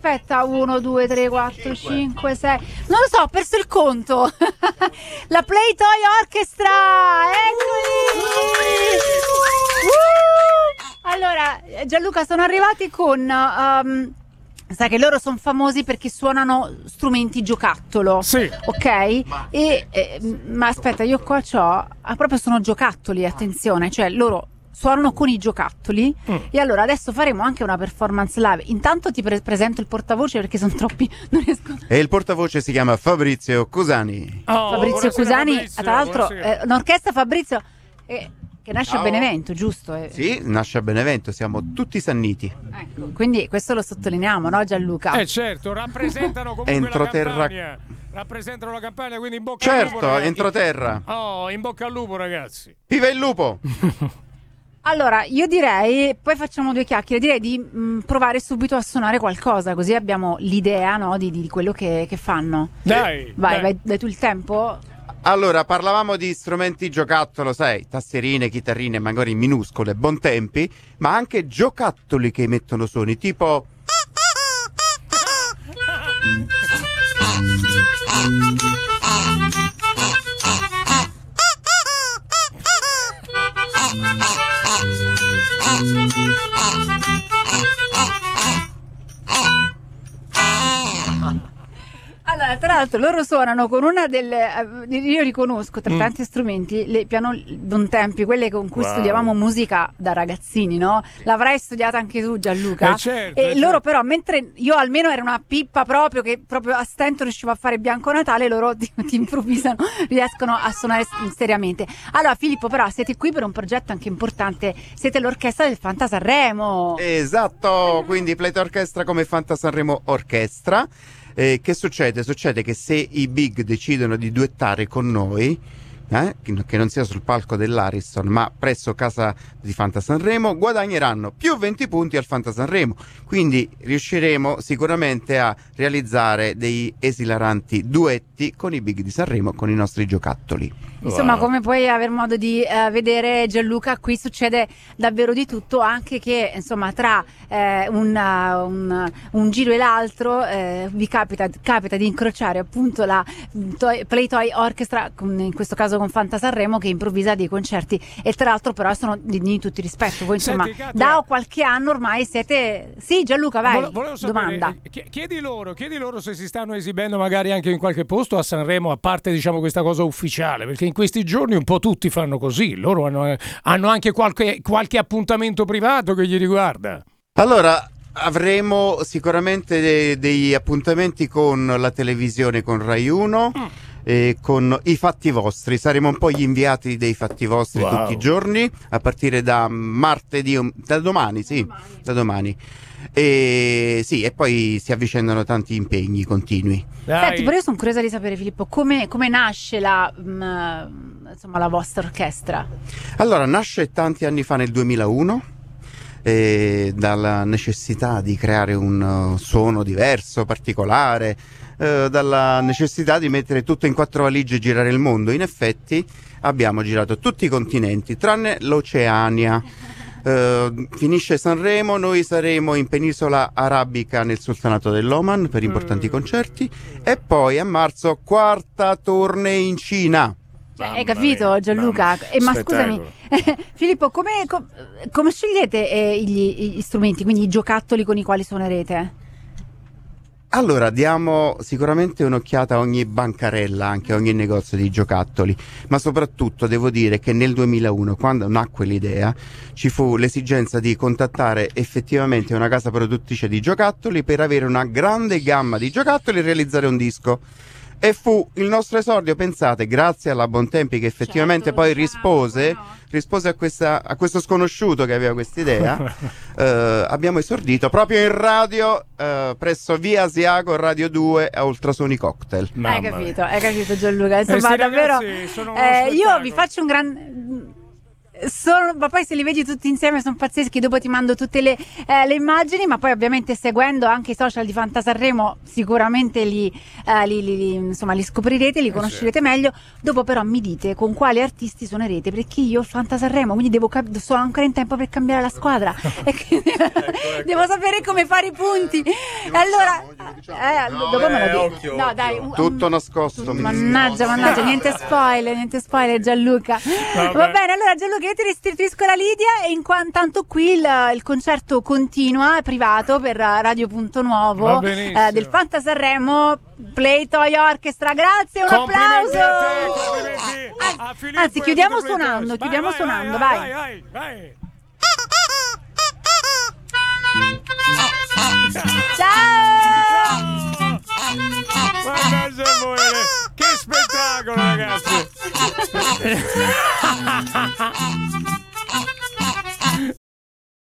aspetta, 1, 2, 3, 4, 5, 6. Non lo so, ho perso il conto. La Play Toy Orchestra! Eccoli! Allora, Gianluca, sono arrivati con... sai che loro sono famosi perché suonano strumenti giocattolo. Sì. Ok? Ma aspetta, io qua proprio sono giocattoli, attenzione. Cioè, loro suonano con i giocattoli. E allora adesso faremo anche una performance live. Intanto ti presento il portavoce perché sono troppi, non riesco. E il portavoce si chiama Fabrizio Cusani. Fabrizio Cusani, Fabrizio, tra l'altro un'orchestra Fabrizio che nasce a Ciao. Benevento, giusto? Sì, nasce a Benevento, siamo tutti sanniti. Ecco, quindi questo lo sottolineiamo, no Gianluca? Certo, rappresentano comunque Entroterra. la Campania. Rappresentano la Campania, quindi in bocca al lupo. Certo, ragazzi. entroterra. Oh, in bocca al lupo, ragazzi. Viva il lupo! Allora, io direi, poi facciamo due chiacchiere, direi di provare subito a suonare qualcosa, così abbiamo l'idea, no, di quello che fanno. Dai. Vai tu il tempo? Allora, parlavamo di strumenti giocattolo, sai, tastierine, chitarrine, magari minuscole, bontempi, ma anche giocattoli che emettono suoni, tipo... Allora, tra l'altro loro suonano con una delle, io riconosco tra tanti strumenti le piano bontempi, quelle con cui studiavamo musica da ragazzini, no? L'avrai studiata anche tu, Gianluca? Certo, E loro certo. però, mentre io almeno ero una pippa proprio che proprio a stento riuscivo a fare Bianco Natale, loro ti improvvisano, riescono a suonare seriamente. Allora Filippo, però siete qui per un progetto anche importante, siete l'orchestra del Fanta Sanremo. Esatto, quindi Play Toy Orchestra come Fanta Sanremo Orchestra. Che succede? Succede che se i big decidono di duettare con noi, che non sia sul palco dell'Ariston ma presso casa di Fanta Sanremo, guadagneranno più 20 punti al Fanta Sanremo, quindi riusciremo sicuramente a realizzare dei esilaranti duetti con i big di Sanremo, con i nostri giocattoli. Insomma, come puoi aver modo di vedere, Gianluca, qui succede davvero di tutto, anche che insomma tra un giro e l'altro vi capita di incrociare appunto la Play Toy Orchestra, in questo caso con Fanta Sanremo, che improvvisa dei concerti, e tra l'altro però sono di tutti rispetto. Voi insomma, Senti, Katia, da qualche anno ormai siete... Sì, Gianluca, vai, Volevo sapere, domanda. chiedi loro se si stanno esibendo magari anche in qualche posto a Sanremo, a parte diciamo questa cosa ufficiale, perché in questi giorni un po' tutti fanno così, loro hanno anche qualche appuntamento privato che gli riguarda. Allora, avremo sicuramente degli appuntamenti con la televisione, con Rai 1 e con I Fatti Vostri. Saremo un po' gli inviati dei Fatti Vostri tutti i giorni, a partire da martedì, da domani. Da domani. E poi si avvicendano tanti impegni continui. Senti, però io sono curiosa di sapere, Filippo, come nasce la vostra orchestra? Allora, nasce tanti anni fa, nel 2001, dalla necessità di creare un suono diverso, particolare, dalla necessità di mettere tutto in 4 valigie e girare il mondo. In effetti abbiamo girato tutti i continenti, tranne l'Oceania. Finisce Sanremo, noi saremo in penisola arabica nel sultanato dell'Oman per importanti concerti, e poi a marzo 4ª tournée in Cina. Hai capito, Gianluca? Ma scusami, Filippo, come scegliete gli strumenti, quindi i giocattoli con i quali suonerete? Allora, diamo sicuramente un'occhiata a ogni bancarella, anche a ogni negozio di giocattoli, ma soprattutto devo dire che nel 2001, quando nacque l'idea, ci fu l'esigenza di contattare effettivamente una casa produttrice di giocattoli per avere una grande gamma di giocattoli e realizzare un disco. E fu il nostro esordio, pensate, grazie alla Bontempi, che effettivamente poi rispose a questo sconosciuto che aveva quest'idea. Abbiamo esordito proprio in radio, presso Via Asiago, Radio 2, a Ultrasoni Cocktail. Hai capito Gianluca? Insomma, davvero. Ragazzi, sono uno io spettacolo. vi faccio un gran... ma poi se li vedi tutti insieme sono pazzeschi. Dopo ti mando tutte le immagini, ma poi ovviamente seguendo anche i social di Fantasanremo sicuramente li scoprirete, li conoscerete meglio. Dopo però mi dite con quali artisti suonerete, perché io ho Fantasanremo, quindi sono ancora in tempo per cambiare la squadra e quindi devo sapere come fare i punti. Allora dopo me lo dico. No, dai, tutto nascosto. Mannaggia, niente spoiler Gianluca. Va bene, allora Gianluca, io ti restituisco la Lidia e tanto qui il concerto continua, privato per Radio.Nuovo del Fantasanremo Play Toy Orchestra. Grazie, un applauso. Anzi, chiudiamo suonando, vai. Ciao! Guarda, che spettacolo, ragazzi!